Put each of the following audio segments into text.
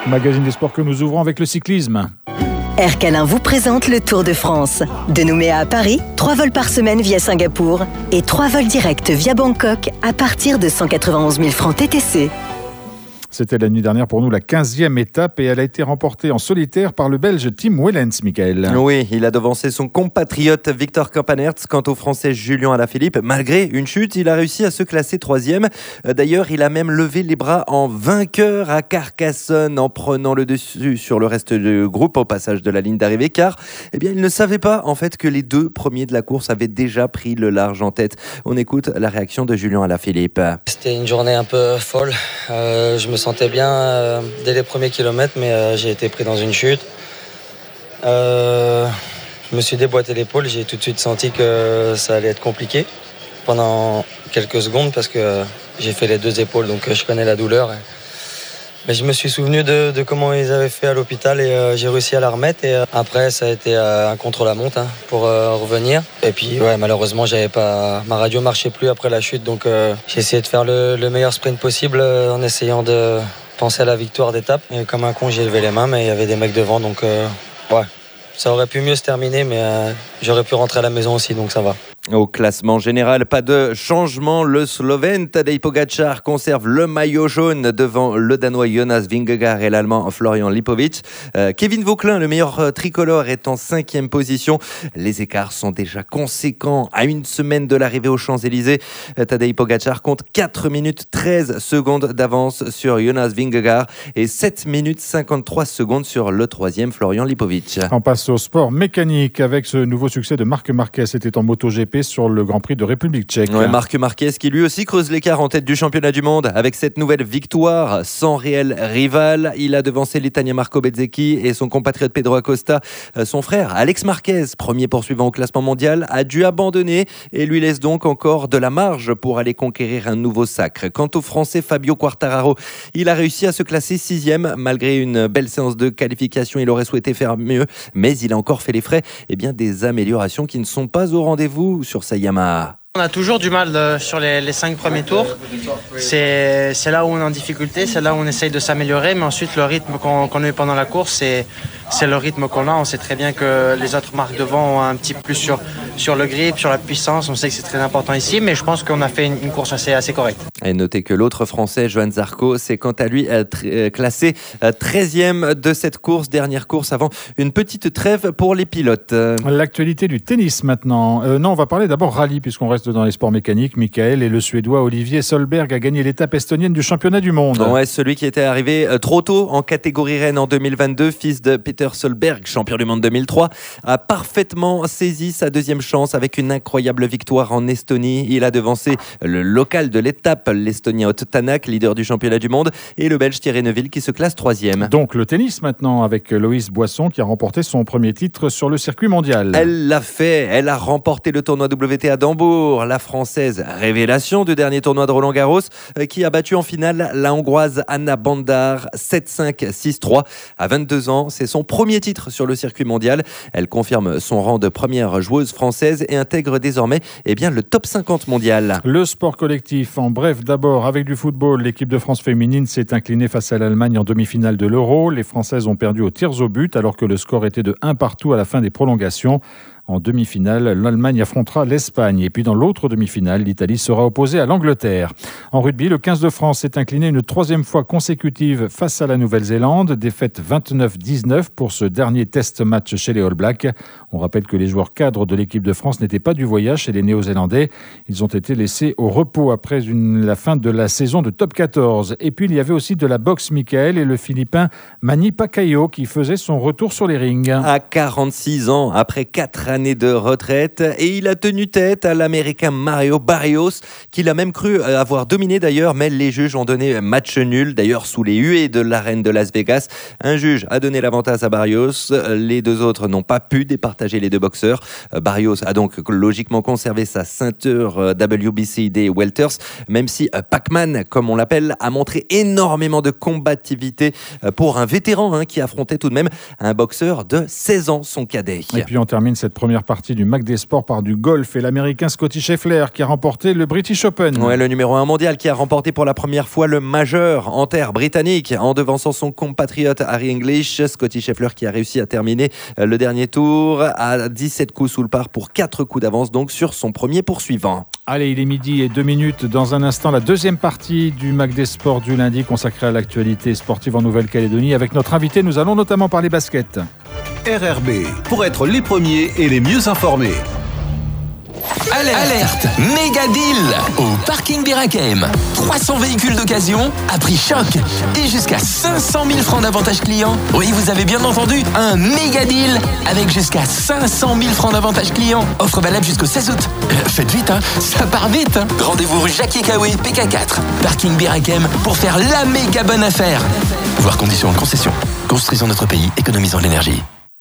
Magazine des sports que nous ouvrons avec le cyclisme. Air Calin vous présente le Tour de France. De Nouméa à Paris, 3 vols par semaine via Singapour et 3 vols directs via Bangkok à partir de 191 000 francs TTC. C'était la nuit dernière pour nous la 15e étape et elle a été remportée en solitaire par le Belge Tim Wellens, Michael. Oui, il a devancé son compatriote Victor Campenaerts. Quant au Français Julien Alaphilippe, malgré une chute, il a réussi à se classer 3e. D'ailleurs, il a même levé les bras en vainqueur à Carcassonne en prenant le dessus sur le reste du groupe au passage de la ligne d'arrivée, car il ne savait pas en fait que les 2 premiers de la course avaient déjà pris le large en tête. On écoute la réaction de Julien Alaphilippe. C'était une journée un peu folle. Je me sentais bien dès les premiers kilomètres, mais j'ai été pris dans une chute. Je me suis déboîté l'épaule, j'ai tout de suite senti que ça allait être compliqué pendant quelques secondes parce que j'ai fait les 2 épaules, donc je connais la douleur. Mais je me suis souvenu de comment ils avaient fait à l'hôpital et j'ai réussi à la remettre. Et après, ça a été un contre-la-montre pour revenir. Et puis, malheureusement, ma radio marchait plus après la chute. Donc, j'ai essayé de faire le meilleur sprint possible en essayant de penser à la victoire d'étape. Et comme un con, j'ai levé les mains, mais il y avait des mecs devant. Donc, ça aurait pu mieux se terminer, mais j'aurais pu rentrer à la maison aussi, donc ça va. Au classement général, pas de changement. Le Slovène Tadej Pogačar conserve le maillot jaune devant le Danois Jonas Vingegaard et l'Allemand Florian Lipovic. Kevin Vauquelin, le meilleur tricolore, est en 5e position. Les écarts sont déjà conséquents à une semaine de l'arrivée aux Champs-Élysées. Tadej Pogačar compte 4 minutes 13 secondes d'avance sur Jonas Vingegaard et 7 minutes 53 secondes sur le 3e Florian Lipovic. On passe au sport mécanique avec ce nouveau succès de Marc Marquez. C'était en MotoGP sur le Grand Prix de République tchèque. Marc Marquez qui lui aussi creuse l'écart en tête du championnat du monde avec cette nouvelle victoire sans réel rival. Il a devancé l'Italien Marco Bezzecchi et son compatriote Pedro Acosta. Son frère Alex Marquez, premier poursuivant au classement mondial, a dû abandonner et lui laisse donc encore de la marge pour aller conquérir un nouveau sacre. Quant au Français Fabio Quartararo, il a réussi à se classer 6e malgré une belle séance de qualification. Il aurait souhaité faire mieux, mais il a encore fait les frais des améliorations qui ne sont pas au rendez-vous sur sa Yamaha. On a toujours du mal sur les 5 premiers tours. C'est là où on est en difficulté, c'est là où on essaye de s'améliorer. Mais ensuite, le rythme qu'on a eu pendant la course, c'est le rythme qu'on a. On sait très bien que les autres marques devant ont un petit plus sur le grip, sur la puissance. On sait que c'est très important ici, mais je pense qu'on a fait une course assez correcte. Et notez que l'autre Français, Johan Zarco, c'est quant à lui classé 13e de cette course, dernière course avant une petite trêve pour les pilotes. L'actualité du tennis maintenant. Non, on va parler d'abord rallye puisqu'on reste dans les sports mécaniques, Michael, et le Suédois Olivier Solberg a gagné l'étape estonienne du championnat du monde. Ouais, celui qui était arrivé trop tôt en catégorie reine en 2022, fils de Peter Solberg, champion du monde 2003, a parfaitement saisi sa 2e chance avec une incroyable victoire en Estonie. Il a devancé le local de l'étape, l'Estonien Ott Tänak, leader du championnat du monde, et le Belge Thierry Neuville qui se classe 3e. Donc le tennis maintenant avec Loïs Boisson qui a remporté son premier titre sur le circuit mondial. Elle l'a fait, elle a remporté le tournoi WTA à Hambourg. La Française révélation du dernier tournoi de Roland-Garros qui a battu en finale la Hongroise Anna Bandar 7-5, 6-3. À 22 ans, c'est son premier titre sur le circuit mondial. Elle confirme son rang de première joueuse française et intègre désormais le top 50 mondial. Le sport collectif, en bref, d'abord avec du football, l'équipe de France féminine s'est inclinée face à l'Allemagne en demi-finale de l'Euro. Les Françaises ont perdu aux tirs au but alors que le score était de 1-1 à la fin des prolongations. En demi-finale, l'Allemagne affrontera l'Espagne. Et puis dans l'autre demi-finale, l'Italie sera opposée à l'Angleterre. En rugby, le 15 de France s'est incliné une 3e fois consécutive face à la Nouvelle-Zélande. Défaite 29-19 pour ce dernier test match chez les All Blacks. On rappelle que les joueurs cadres de l'équipe de France n'étaient pas du voyage chez les Néo-Zélandais. Ils ont été laissés au repos après la fin de la saison de Top 14. Et puis il y avait aussi de la boxe, Michael, et le Philippin Manny Pacquiao qui faisait son retour sur les rings. À 46 ans, après 4 années de retraite, et il a tenu tête à l'Américain Mario Barrios, qu'il a même cru avoir dominé d'ailleurs, mais les juges ont donné match nul, d'ailleurs sous les huées de l'arène de Las Vegas. Un juge a donné l'avantage à Barrios, les 2 autres n'ont pas pu départager les 2 boxeurs. Barrios a donc logiquement conservé sa ceinture WBC des welters, même si Pac-Man, comme on l'appelle, a montré énormément de combativité pour un vétéran qui affrontait tout de même un boxeur de 16 ans, son cadet. Et puis on termine cette première première partie du Mac des Sports par du golf et l'Américain Scotty Scheffler qui a remporté le British Open. Ouais, le numéro 1 mondial qui a remporté pour la première fois le majeur en terre britannique en devançant son compatriote Harry English. Scotty Scheffler qui a réussi à terminer le dernier tour à 17 coups sous le par pour 4 coups d'avance donc sur son premier poursuivant. Allez, il est 12h02. Dans un instant, la deuxième partie du Mac des Sports du lundi consacrée à l'actualité sportive en Nouvelle-Calédonie. Avec notre invité, nous allons notamment parler basket. RRB, pour être les premiers et les mieux informés. Alerte, méga deal au parking Birakem. 300 véhicules d'occasion à prix choc et jusqu'à 500 000 francs d'avantage client. Oui, vous avez bien entendu, un méga deal avec jusqu'à 500 000 francs d'avantage client. Offre valable jusqu'au 16 août. Faites vite, ça part vite. Rendez-vous rue Jacques Ekaoué, PK4. Parking Birakem pour faire la méga bonne affaire. Voir conditions en concession. Construisons notre pays, économisons l'énergie.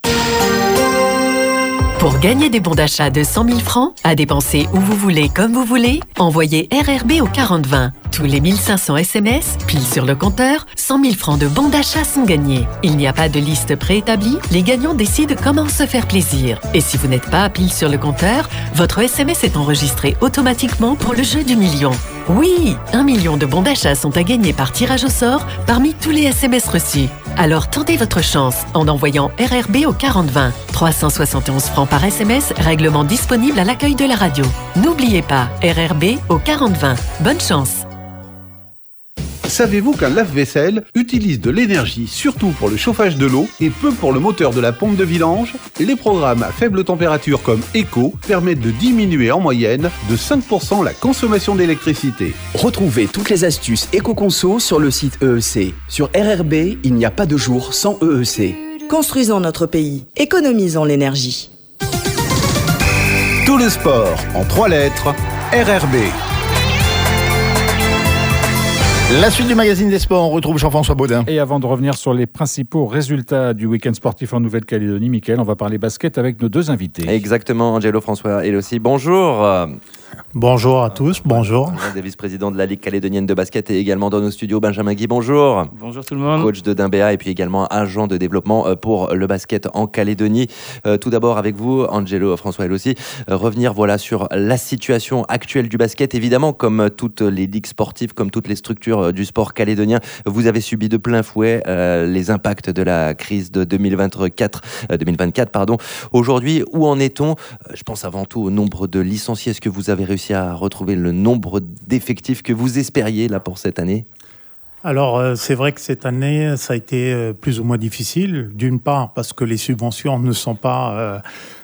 Pour gagner des bons d'achat de 100 000 francs, à dépenser où vous voulez, comme vous voulez, envoyez RRB au 4020. Tous les 1500 SMS, pile sur le compteur, 100 000 francs de bons d'achat sont gagnés. Il n'y a pas de liste préétablie, les gagnants décident comment se faire plaisir. Et si vous n'êtes pas pile sur le compteur, votre SMS est enregistré automatiquement pour le jeu du million. Oui, 1 million de bons d'achat sont à gagner par tirage au sort parmi tous les SMS reçus. Alors tentez votre chance en envoyant RRB au 4020. 371 francs par SMS, règlement disponible à l'accueil de la radio. N'oubliez pas, RRB au 4020. Bonne chance. Savez-vous qu'un lave-vaisselle utilise de l'énergie surtout pour le chauffage de l'eau et peu pour le moteur de la pompe de vidange? Les programmes à faible température comme Eco permettent de diminuer en moyenne de 5% la consommation d'électricité. Retrouvez toutes les astuces éco-conso sur le site EEC. Sur RRB, il n'y a pas de jour sans EEC. Construisons notre pays, économisons l'énergie. Tout le sport en 3 lettres, RRB. La suite du magazine des sports, on retrouve Jean-François Baudin. Et avant de revenir sur les principaux résultats du week-end sportif en Nouvelle-Calédonie, Mickaël, on va parler basket avec nos deux invités. Exactement, Angelo François et aussi bonjour. Bonjour à tous, bonjour. Des vice-présidents de la Ligue calédonienne de basket et également dans nos studios, Benjamin Guy, bonjour. Bonjour tout le monde. Coach de Dimbéa et puis également agent de développement pour le basket en Calédonie. Tout d'abord avec vous, Angelo François et aussi, revenir sur la situation actuelle du basket. Évidemment, comme toutes les ligues sportives, comme toutes les structures du sport calédonien, vous avez subi de plein fouet les impacts de la crise de 2024. Aujourd'hui, où en est-on? Je pense avant tout au nombre de licenciés. Est-ce que vous avez réussi à retrouver le nombre d'effectifs que vous espériez là pour cette année? Alors, c'est vrai que cette année, ça a été plus ou moins difficile. D'une part, parce que les subventions ne sont pas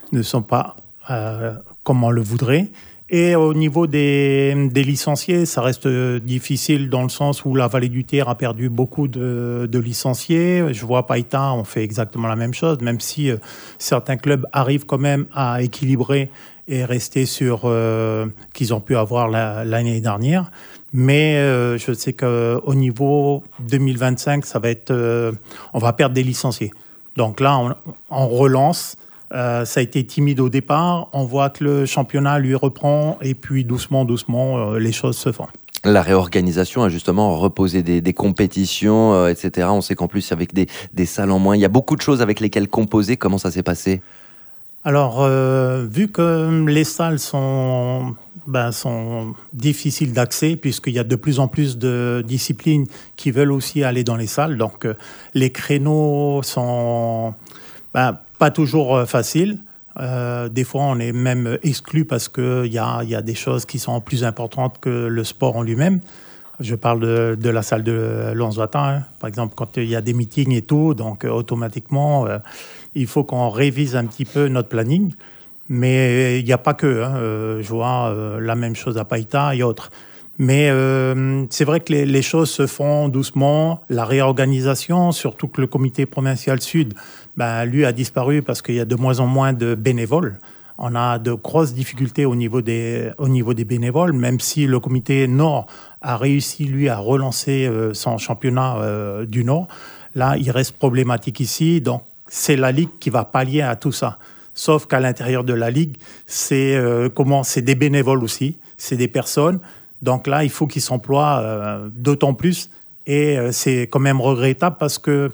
comme on le voudrait. Et au niveau des licenciés, ça reste difficile dans le sens où la Vallée du Terre a perdu beaucoup de licenciés. Je vois Païta, on fait exactement la même chose, même si certains clubs arrivent quand même à équilibrer et rester sur qu'ils ont pu avoir l'année dernière. Mais je sais qu'au niveau 2025, ça va être, on va perdre des licenciés. Donc là, on relance. Ça a été timide au départ. On voit que le championnat lui reprend et puis doucement, les choses se font. La réorganisation a justement reposé des compétitions, etc. On sait qu'en plus, avec des salles en moins, il y a beaucoup de choses avec lesquelles composer. Comment ça s'est passé ? Alors, vu que les salles sont difficiles d'accès, puisqu'il y a de plus en plus de disciplines qui veulent aussi aller dans les salles, donc les créneaux sont pas toujours faciles. Des fois, on est même exclu parce qu'il y a des choses qui sont plus importantes que le sport en lui-même. Je parle de la salle de Lons-Vatan, par exemple, quand il y a des meetings et tout, donc automatiquement, il faut qu'on révise un petit peu notre planning. Mais il n'y a pas que. Je vois la même chose à Païta et autres. Mais c'est vrai que les choses se font doucement. La réorganisation, surtout que le comité provincial sud, lui a disparu parce qu'il y a de moins en moins de bénévoles. On a de grosses difficultés au niveau des bénévoles, même si le comité Nord a réussi, lui, à relancer son championnat du Nord. Là, il reste problématique ici. Donc, c'est la Ligue qui va pallier à tout ça. Sauf qu'à l'intérieur de la Ligue, c'est des bénévoles aussi, c'est des personnes. Donc là, il faut qu'ils s'emploient d'autant plus. Et c'est quand même regrettable parce que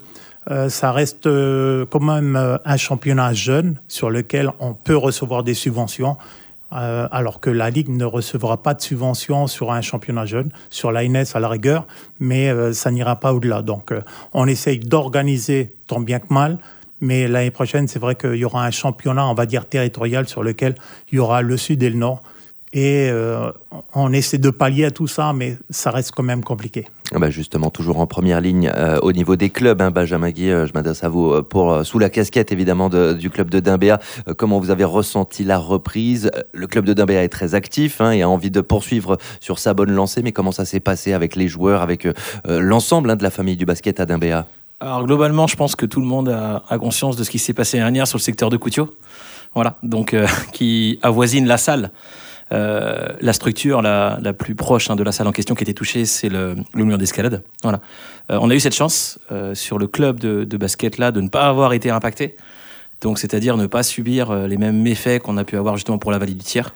ça reste quand même un championnat jeune sur lequel on peut recevoir des subventions, alors que la Ligue ne recevra pas de subventions sur un championnat jeune, sur l'ANS à la rigueur, mais ça n'ira pas au-delà. Donc on essaye d'organiser tant bien que mal, mais l'année prochaine, c'est vrai qu'il y aura un championnat, on va dire, territorial sur lequel il y aura le Sud et le Nord. Et on essaie de pallier à tout ça, mais ça reste quand même compliqué. Justement, toujours en première ligne au niveau des clubs, Benjamin Guy, je m'adresse à vous sous la casquette évidemment du club de Dimbéa. Comment vous avez ressenti la reprise? Le club de Dimbéa est très actif et a envie de poursuivre sur sa bonne lancée, mais comment ça s'est passé avec les joueurs, avec l'ensemble de la famille du basket à Dimbéa? Alors globalement, je pense que tout le monde a conscience de ce qui s'est passé l'année dernière sur le secteur de Koutiaux, voilà, donc qui avoisine la salle. La structure la plus proche de la salle en question qui était touchée, c'est le mur d'escalade. Voilà. On a eu cette chance sur le club de basket là de ne pas avoir été impacté. Donc c'est-à-dire ne pas subir les mêmes méfaits qu'on a pu avoir justement pour la vallée du Thiers.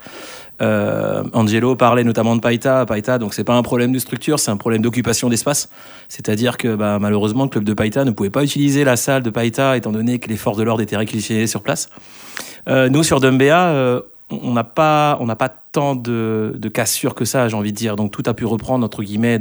Angelo parlait notamment de Païta. Donc c'est pas un problème de structure, c'est un problème d'occupation d'espace. C'est-à-dire que malheureusement le club de Païta ne pouvait pas utiliser la salle de Païta étant donné que les forces de l'ordre étaient réquisitionnées sur place. Nous sur Dimbéa, on n'a pas tant de cassures que ça, j'ai envie de dire. Donc tout a pu reprendre entre guillemets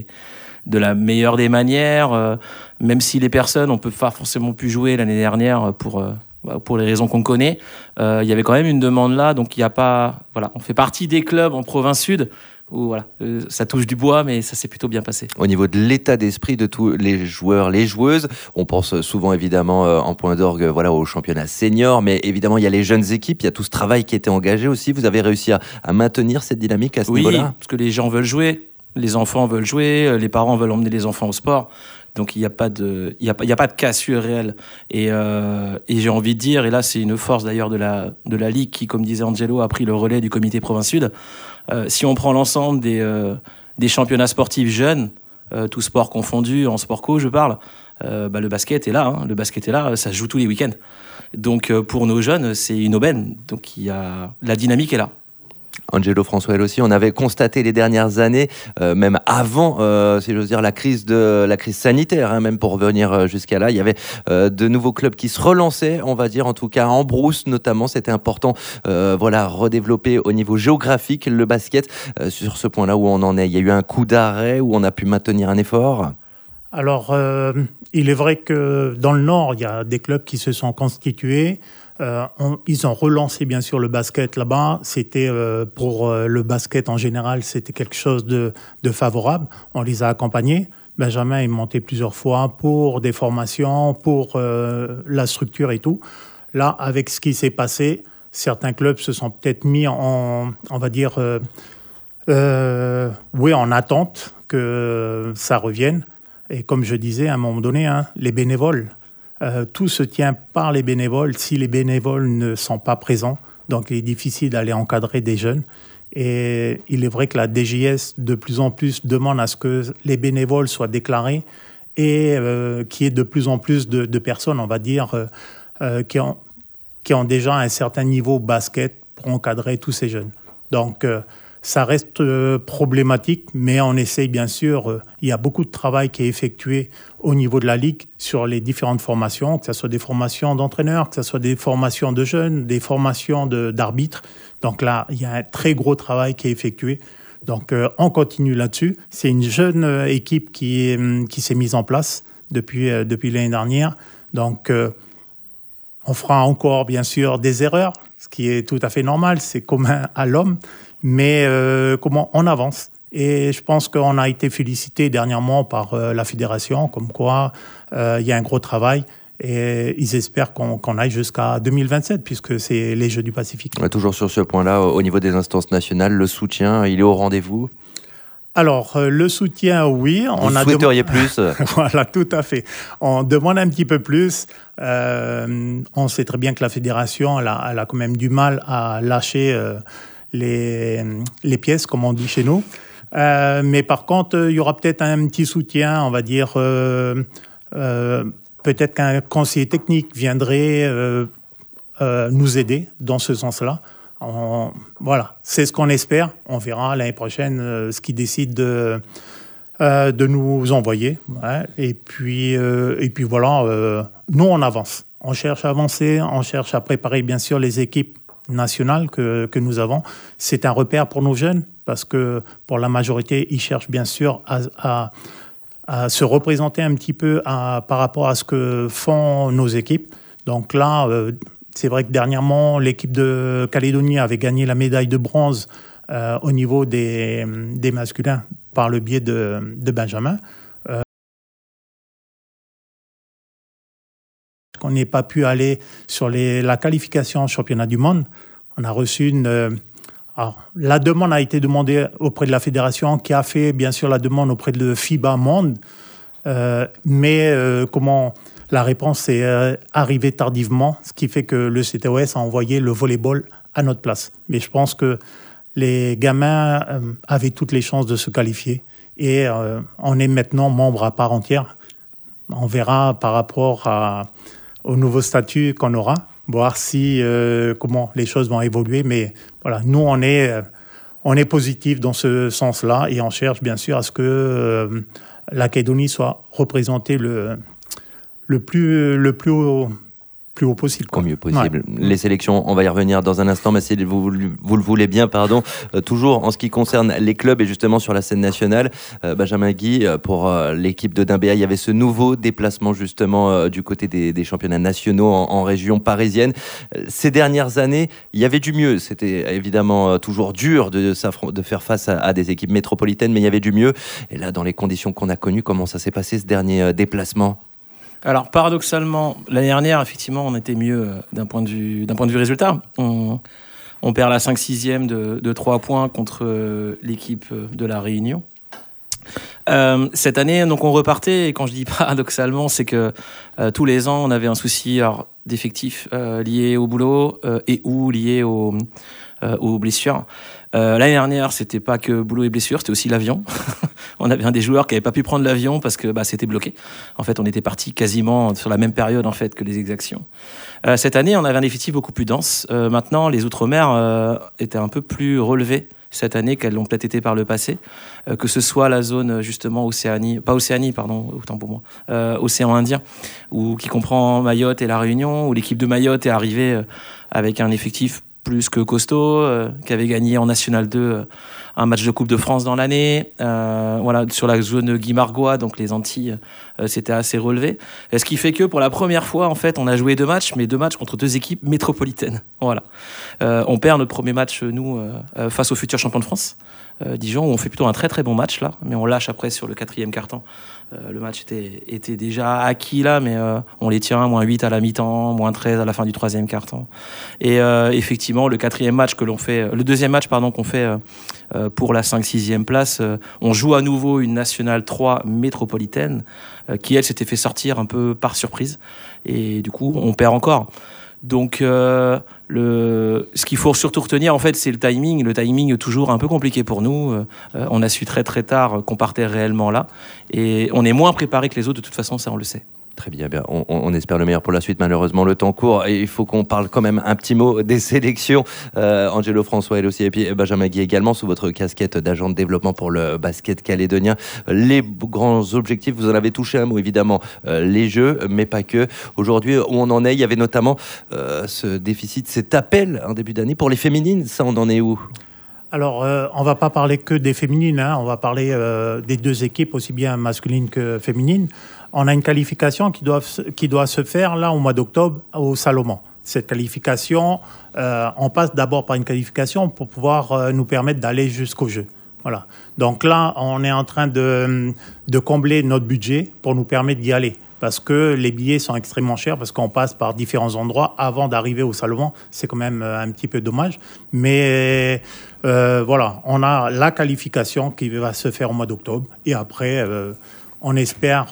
de la meilleure des manières, même si les personnes ont pas forcément pu jouer l'année dernière pour les raisons qu'on connaît. Il y avait quand même une demande là, donc il y a pas, voilà, on fait partie des clubs en province sud où voilà, ça touche du bois, mais ça s'est plutôt bien passé. Au niveau de l'état d'esprit de tous les joueurs, les joueuses, on pense souvent évidemment en point d'orgue au championnat senior, mais évidemment il y a les jeunes équipes, il y a tout ce travail qui était engagé aussi. Vous avez réussi à maintenir cette dynamique à ce niveau-là? Oui, parce que les gens veulent jouer, les enfants veulent jouer, les parents veulent emmener les enfants au sport. Donc il y a pas de cassure réelle et j'ai envie de dire, et là c'est une force d'ailleurs de la ligue qui, comme disait Angelo, a pris le relais du comité province sud. Si on prend l'ensemble des championnats sportifs jeunes, tous sports confondus, en sport co je parle, le basket est là, le basket est là, ça se joue tous les week-ends. Donc pour nos jeunes c'est une aubaine, donc la dynamique est là. Angelo François aussi, on avait constaté les dernières années, même avant, si j'ose dire, la crise sanitaire, même pour revenir jusqu'à là, il y avait de nouveaux clubs qui se relançaient, on va dire, en tout cas en brousse notamment. C'était important, redévelopper au niveau géographique le basket. Sur ce point-là où on en est, il y a eu un coup d'arrêt où on a pu maintenir un effort? Alors, il est vrai que dans le Nord, il y a des clubs qui se sont constitués. Ils ont relancé bien sûr le basket là-bas. C'était pour le basket en général, c'était quelque chose de favorable. On les a accompagnés. Benjamin est monté plusieurs fois pour des formations, pour la structure et tout. Là, avec ce qui s'est passé, certains clubs se sont peut-être mis on va dire, en attente que ça revienne. Et comme je disais à un moment donné, les bénévoles. Tout se tient par les bénévoles si les bénévoles ne sont pas présents. Donc, il est difficile d'aller encadrer des jeunes. Et il est vrai que la DGS, de plus en plus, demande à ce que les bénévoles soient déclarés et qu'il y ait de plus en plus de personnes, on va dire, qui ont déjà un certain niveau basket pour encadrer tous ces jeunes. Donc, ça reste problématique, mais on essaye bien sûr. Il y a beaucoup de travail qui est effectué au niveau de la Ligue sur les différentes formations, que ce soit des formations d'entraîneurs, que ce soit des formations de jeunes, des formations d'arbitres. Donc là, il y a un très gros travail qui est effectué. Donc on continue là-dessus. C'est une jeune équipe qui s'est mise en place depuis l'année dernière. Donc on fera encore bien sûr des erreurs, ce qui est tout à fait normal, c'est commun à l'homme. Mais comment on avance. Et je pense qu'on a été félicité dernièrement par la fédération, comme quoi il y a un gros travail. Et ils espèrent qu'on aille jusqu'à 2027, puisque c'est les Jeux du Pacifique. Toujours sur ce point-là, au niveau des instances nationales, le soutien, il est au rendez-vous? Alors, le soutien, oui. Vous souhaiteriez plus? Voilà, tout à fait. On demande un petit peu plus. On sait très bien que la fédération, elle a quand même du mal à lâcher les pièces, comme on dit chez nous. Mais par contre, il y aura peut-être un petit soutien, on va dire, peut-être qu'un conseiller technique viendrait nous aider dans ce sens-là. Voilà, c'est ce qu'on espère. On verra l'année prochaine ce qu'ils décident de nous envoyer. Ouais. Et puis voilà, nous on avance. On cherche à avancer, on cherche à préparer bien sûr les équipes nationales que nous avons. C'est un repère pour nos jeunes parce que pour la majorité, ils cherchent bien sûr à se représenter un petit peu par rapport à ce que font nos équipes. Donc là, c'est vrai que dernièrement, l'équipe de Calédonie avait gagné la médaille de bronze au niveau des masculins par le biais de Benjamin. On n'est pas pu aller sur la qualification au championnat du monde. On a reçu la demande a été demandée auprès de la fédération qui a fait bien sûr la demande auprès de FIBA Monde. Mais la réponse est arrivée tardivement, ce qui fait que le CTOS a envoyé le volleyball à notre place. Mais je pense que les gamins avaient toutes les chances de se qualifier et on est maintenant membre à part entière. On verra par rapport au nouveau statut qu'on aura, voir si comment les choses vont évoluer. Mais voilà, nous on est positif dans ce sens-là et on cherche bien sûr à ce que la Calédonie soit représentée le plus haut possible. Au mieux possible. Ouais. Les sélections, on va y revenir dans un instant, mais si vous le voulez bien, toujours en ce qui concerne les clubs et justement sur la scène nationale, Benjamin Guy, pour l'équipe de Dimbéa, il y avait ce nouveau déplacement justement du côté des championnats nationaux en région parisienne. Ces dernières années, il y avait du mieux. C'était évidemment toujours dur de faire face à des équipes métropolitaines, mais il y avait du mieux. Et là, dans les conditions qu'on a connues, comment ça s'est passé ce dernier déplacement ? Alors, paradoxalement, l'année dernière, effectivement, on était mieux d'un point de vue résultat. On perd la 5-6e de 3 points contre l'équipe de La Réunion. Cette année, donc, on repartait, et quand je dis paradoxalement, c'est que tous les ans, on avait un souci d'effectifs liés au boulot et ou liés aux blessures. L'année dernière, c'était pas que boulot et blessure, c'était aussi l'avion. On avait un des joueurs qui avait pas pu prendre l'avion parce que c'était bloqué. En fait, on était parti quasiment sur la même période en fait que les exactions. Cette année, on avait un effectif beaucoup plus dense. Maintenant, les Outre-mer étaient un peu plus relevés cette année qu'elles l'ont peut-être été par le passé, que ce soit la zone justement Océanie, autant pour moi, Océan Indien, qui comprend Mayotte et La Réunion, où l'équipe de Mayotte est arrivée avec un effectif plus que costaud, qui avait gagné en National 2 un match de Coupe de France dans l'année. Sur la zone Guy-Margois, donc les Antilles, c'était assez relevé. Ce qui fait que pour la première fois, en fait, on a joué 2 matchs, mais 2 matchs contre 2 équipes métropolitaines. Voilà. On perd notre premier match, nous, face au futur champion de France, Dijon, où on fait plutôt un très très bon match là, mais on lâche après sur le 4e quart-temps. Le match était déjà acquis là, mais on les tient, -8 à la mi-temps, -13 à la fin du 3e quart-temps. Et effectivement, le 4e match que l'on fait, le 2e match qu'on fait pour la 5-6e place, on joue à nouveau une Nationale 3 métropolitaine qui elle s'était fait sortir un peu par surprise, et du coup on perd encore. Donc ce qu'il faut surtout retenir en fait, c'est le timing toujours un peu compliqué pour nous. On a su très très tard qu'on partait réellement là, et on est moins préparé que les autres de toute façon, ça on le sait. Très bien, on espère le meilleur pour la suite. Malheureusement, le temps court et il faut qu'on parle quand même un petit mot des sélections. Angelo François, elle aussi, et puis Benjamin Guy également, sous votre casquette d'agent de développement pour le basket calédonien. Les grands objectifs, vous en avez touché un mot évidemment, les Jeux, mais pas que. Aujourd'hui, où on en est, il y avait notamment ce déficit, cet appel en début d'année pour les féminines. Ça, on en est où ? Alors, on va pas parler que des féminines, on va parler des 2 équipes, aussi bien masculines que féminines. On a une qualification qui doit se faire là au mois d'octobre au Salomon. Cette qualification, on passe d'abord par une qualification pour pouvoir nous permettre d'aller jusqu'au jeu. Voilà. Donc là, on est en train de combler notre budget pour nous permettre d'y aller. Parce que les billets sont extrêmement chers, parce qu'on passe par différents endroits avant d'arriver au Salomon. C'est quand même un petit peu dommage. Mais voilà, on a la qualification qui va se faire au mois d'octobre. Et après, on espère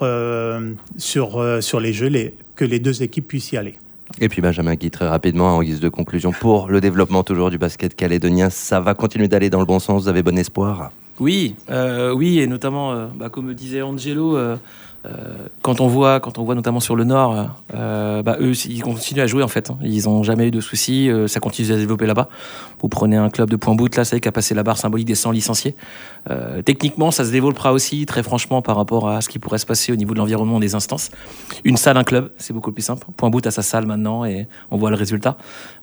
sur les Jeux que les 2 équipes puissent y aller. Et puis Benjamin Guy, très rapidement, en guise de conclusion, pour le développement toujours du basket calédonien, ça va continuer d'aller dans le bon sens, vous avez bon espoir ? Oui, et notamment, comme disait Angelo, Quand on voit notamment sur le Nord, eux, ils continuent à jouer en fait. Ils n'ont jamais eu de soucis. Ça continue à se développer là-bas. Vous prenez un club de Point-Bout, là, ça y est, qui a passé la barre symbolique des 100 licenciés. Techniquement, ça se développera aussi, très franchement, par rapport à ce qui pourrait se passer au niveau de l'environnement des instances. Une salle, un club, c'est beaucoup plus simple. Point-Bout a sa salle maintenant et on voit le résultat.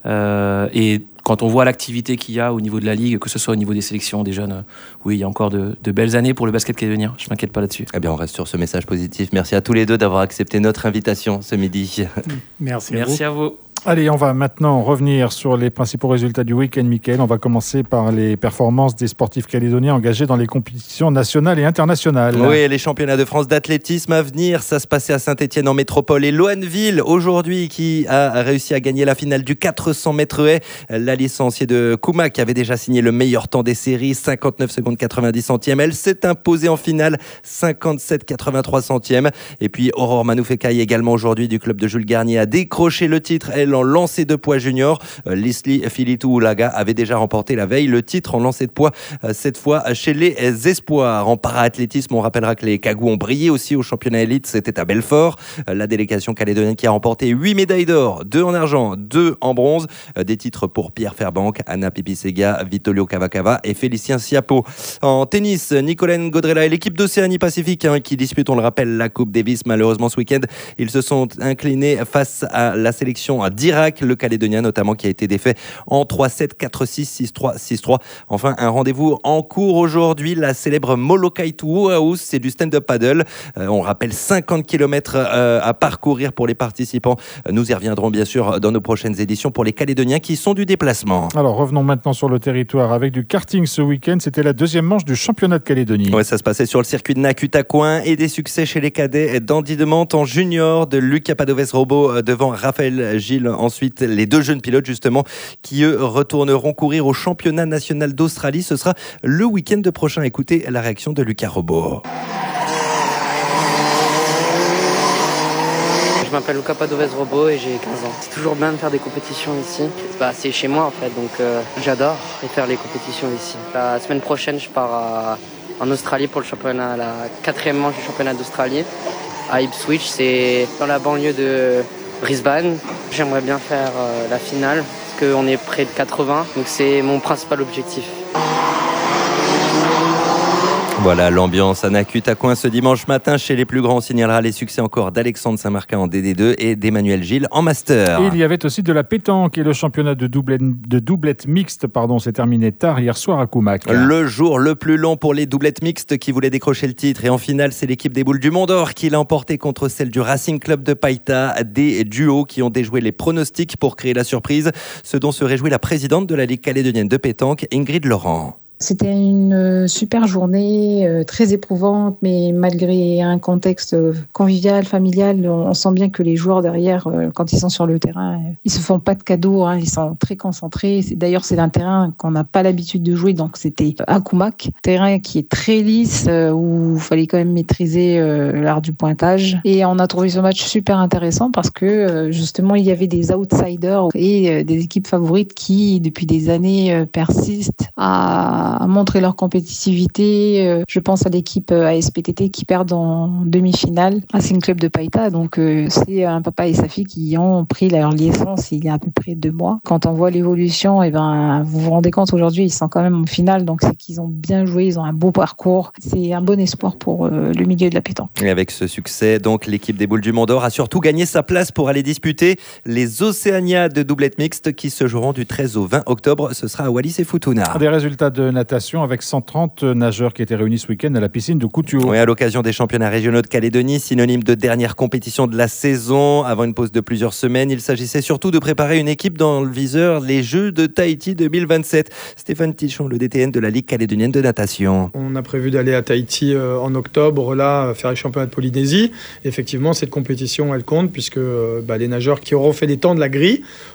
Et quand on voit l'activité qu'il y a au niveau de la Ligue, que ce soit au niveau des sélections, des jeunes, oui, il y a encore de belles années pour le basket calédonien. Je ne m'inquiète pas là-dessus. Eh bien, on reste sur ce message positif. Merci à tous les deux d'avoir accepté notre invitation ce midi. Merci à vous. Allez, on va maintenant revenir sur les principaux résultats du week-end, Mickaël. On va commencer par les performances des sportifs calédoniens engagés dans les compétitions nationales et internationales. Oui, les championnats de France d'athlétisme à venir. Ça se passait à Saint-Étienne en métropole et Loanneville aujourd'hui qui a réussi à gagner la finale du 400 mètres haies. La licenciée de Koumak qui avait déjà signé le meilleur temps des séries, 59 secondes 90 centièmes. Elle s'est imposée en finale, 57 83 centièmes. Et puis Aurore Manoufekaï également aujourd'hui du club de Jules Garnier a décroché le titre. Elle en lancer de poids junior. Leslie Filitou-Oulaga avait déjà remporté la veille le titre en lancer de poids, cette fois chez les espoirs. En para-athlétisme, on rappellera que les Cagous ont brillé aussi au championnat élite, c'était à Belfort. La délégation calédonienne qui a remporté 8 médailles d'or, 2 en argent, 2 en bronze. Des titres pour Pierre Fairbank, Anna Pipisega, Vitolio Cavacava et Félicien Siapo. En tennis, Nicolène Godrella et l'équipe d'Océanie Pacifique qui dispute, on le rappelle, la Coupe Davis. Malheureusement, ce week-end, ils se sont inclinés face à la sélection d'Irak, le Calédonien notamment qui a été défait en 3-7, 4-6, 6-3, 6-3. Enfin, un rendez-vous en cours aujourd'hui, la célèbre Molokai House, c'est du stand-up paddle. On rappelle 50 km à parcourir pour les participants. Nous y reviendrons bien sûr dans nos prochaines éditions pour les Calédoniens qui sont du déplacement. Alors revenons maintenant sur le territoire avec du karting ce week-end. C'était la deuxième manche du championnat de Calédonie. Ouais, ça se passait sur le circuit de Nakutacoin et des succès chez les cadets d'Andy Demante en junior, de Lucas Padoves-Robot devant Raphaël Gilles. Ensuite, les 2 jeunes pilotes justement qui eux retourneront courir au championnat national d'Australie. Ce sera le week-end prochain. Écoutez la réaction de Lucas Robot. Je m'appelle Lucas Padoves-Robot et j'ai 15 ans. C'est toujours bien de faire des compétitions ici. C'est chez moi en fait, donc j'adore faire les compétitions ici. La semaine prochaine, je pars en Australie pour le championnat, la 4e manche du championnat d'Australie à Ipswich. C'est dans la banlieue de Brisbane. J'aimerais bien faire la finale parce qu'on est près de 80, donc c'est mon principal objectif. Voilà l'ambiance à Nakutacoin ce dimanche matin. Chez les plus grands, on signalera les succès encore d'Alexandre Saint-Martin en DD2 et d'Emmanuel Gilles en Master. Et il y avait aussi de la pétanque et le championnat de doublette mixte s'est terminé tard hier soir à Koumak. Le jour le plus long pour les doublettes mixtes qui voulaient décrocher le titre. Et en finale, c'est l'équipe des Boules du Mont-d'Or qui l'a emporté contre celle du Racing Club de Païta. Des duos qui ont déjoué les pronostics pour créer la surprise. Ce dont se réjouit la présidente de la Ligue calédonienne de pétanque, Ingrid Laurent. C'était une super journée, très éprouvante, mais malgré un contexte convivial, familial, on sent bien que les joueurs derrière, quand ils sont sur le terrain, ils se font pas de cadeaux, ils sont très concentrés. D'ailleurs, c'est un terrain qu'on n'a pas l'habitude de jouer, donc c'était à Koumak, terrain qui est très lisse, où il fallait quand même maîtriser l'art du pointage. Et on a trouvé ce match super intéressant parce que justement, il y avait des outsiders et des équipes favorites qui, depuis des années, persistent à montrer leur compétitivité. Je pense à l'équipe ASPTT qui perd en demi-finale. C'est une club de Païta, donc c'est un papa et sa fille qui ont pris leur licence il y a à peu près 2 mois. Quand on voit l'évolution, vous vous rendez compte aujourd'hui, ils sont quand même en finale, donc c'est qu'ils ont bien joué, ils ont un beau parcours. C'est un bon espoir pour le milieu de la pétanque. Et avec ce succès, donc l'équipe des Boules du Mont-d'Or a surtout gagné sa place pour aller disputer les Océaniades de doublette mixte qui se joueront du 13 au 20 octobre. Ce sera à Wallis et Futuna. Des résultats de natation avec 130 nageurs qui étaient réunis ce week-end à la piscine de Koutio. Oui, à l'occasion des championnats régionaux de Calédonie, synonyme de dernière compétition de la saison. Avant une pause de plusieurs semaines, il s'agissait surtout de préparer une équipe dans le viseur, les Jeux de Tahiti 2027. Stéphane Tichon, le DTN de la Ligue calédonienne de natation. On a prévu d'aller à Tahiti en octobre, là, faire les championnats de Polynésie. Effectivement, cette compétition, elle compte puisque les nageurs qui auront fait les temps de la grille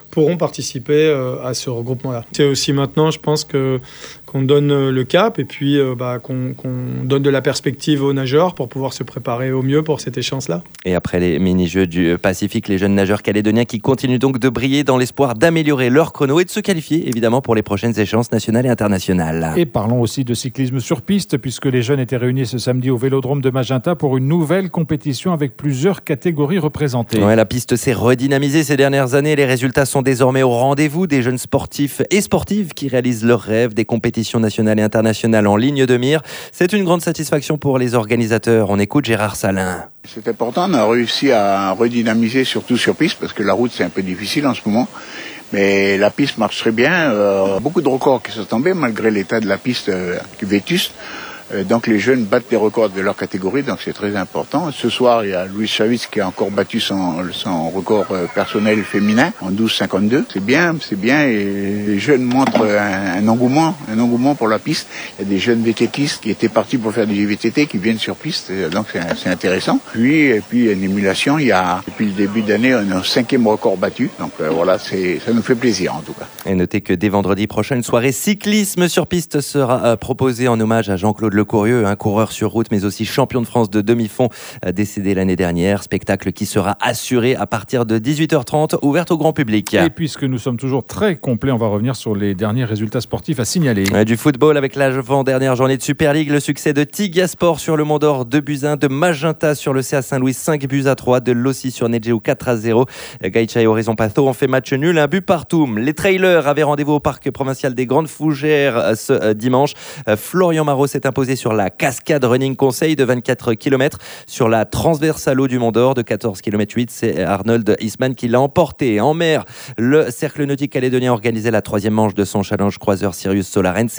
pourront participer à ce regroupement-là. C'est aussi maintenant, je pense, qu'on donne le cap et puis qu'on donne de la perspective aux nageurs pour pouvoir se préparer au mieux pour cette échéance-là. Et après les mini-jeux du Pacifique, les jeunes nageurs calédoniens qui continuent donc de briller dans l'espoir d'améliorer leur chrono et de se qualifier évidemment pour les prochaines échéances nationales et internationales. Et parlons aussi de cyclisme sur piste puisque les jeunes étaient réunis ce samedi au Vélodrome de Magenta pour une nouvelle compétition avec plusieurs catégories représentées. Ouais, la piste s'est redynamisée ces dernières années. Les résultats sont désormais au rendez-vous des jeunes sportifs et sportives qui réalisent leurs rêves, des compétitions nationales et internationales en ligne de mire. C'est une grande satisfaction pour les organisateurs. On écoute Gérard Salin. C'est important, on a réussi à redynamiser surtout sur piste parce que la route c'est un peu difficile en ce moment. Mais la piste marche très bien. Beaucoup de records qui sont tombés malgré l'état de la piste vétuste. Donc les jeunes battent les records de leur catégorie, donc c'est très important. Ce soir, il y a Louis Chavitz qui a encore battu son record personnel féminin en 12,52. C'est bien, et les jeunes montrent un engouement pour la piste. Il y a des jeunes VTTistes qui étaient partis pour faire du VTT qui viennent sur piste, donc c'est intéressant. Puis une émulation, il y a depuis le début d'année un 5e record battu, donc voilà, ça nous fait plaisir en tout cas. Et notez que dès vendredi prochain, une soirée cyclisme sur piste sera proposée en hommage à Jean-Claude Lecourrieux, un coureur sur route mais aussi champion de France de demi-fond décédé l'année dernière. Spectacle qui sera assuré à partir de 18h30, ouverte au grand public. Et puisque nous sommes toujours très complets, on va revenir sur les derniers résultats sportifs à signaler. Du football avec l'avant-dernière journée de Super League, le succès de Tigasport sur le Mont d'Or 2-1, de Magenta sur le CA Saint-Louis 5-3, de Lossi sur Nedjeu 4-0. Gaïcha et Horizon Patho ont fait match nul, un but partout. Les trailers avaient rendez-vous au parc provincial des Grandes Fougères ce dimanche. Florian Marot s'est imposé sur la Cascade Running Conseil de 24 km. Sur la Transversalo du Mont d'Or de 14 km 8, c'est Arnold Eastman qui l'a emporté. En mer, le Cercle Nautique Calédonien organisait la 3e manche de son challenge croiseur Sirius Solarense.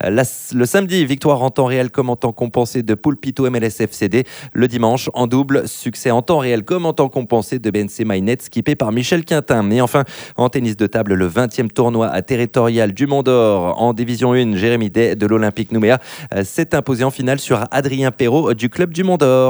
Le samedi, victoire en temps réel comme en temps compensé de Pulpito MLS FCD. Le dimanche, en double, succès en temps réel comme en temps compensé de BNC Mainet, skippé par Michel Quintin. Et enfin, en tennis de table, le 20e tournoi à territorial du Mont d'Or en division 1, Jérémy Day de l'Olympique Nouméa s'est imposé en finale sur Adrien Perrault du Club du Mont d'Or.